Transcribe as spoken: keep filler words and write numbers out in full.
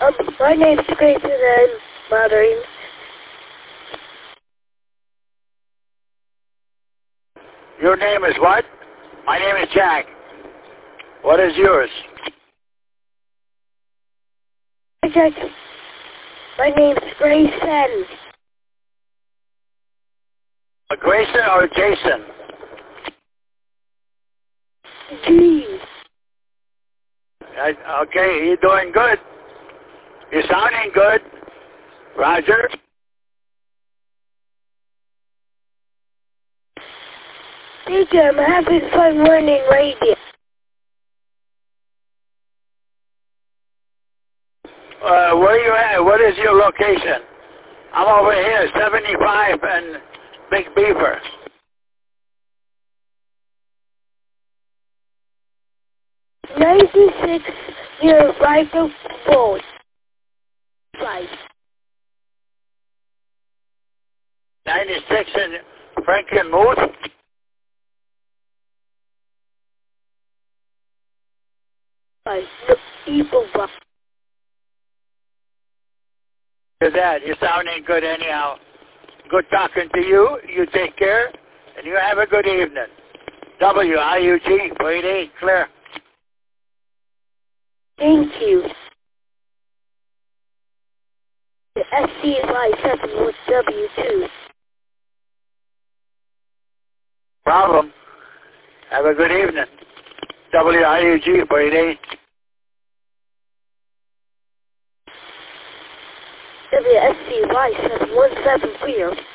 Um, my name's Grace and I'm mothering. Your name is what? My name is Jack. What is yours? Hi, Jack. My name's Grayson. Uh, Grayson or Jason? G. Uh, okay, you're doing good. You're sounding good. Roger. Thank you. I'm having fun learning radio. Uh, where are you at? What is your location? I'm over here, seventy-five and Big Beaver. ninety-six near Rifle Ford. Five. ninety-six in Frankenmuth. Five. The people box. Look at that. You're sounding good anyhow. Good talking to you. You take care, and you have a good evening. W I U G, point eight, clear. Thank you. The S C Y seven was W two. Problem. Have a good evening. W I U G, point eight. W S C Y seven one seven clear.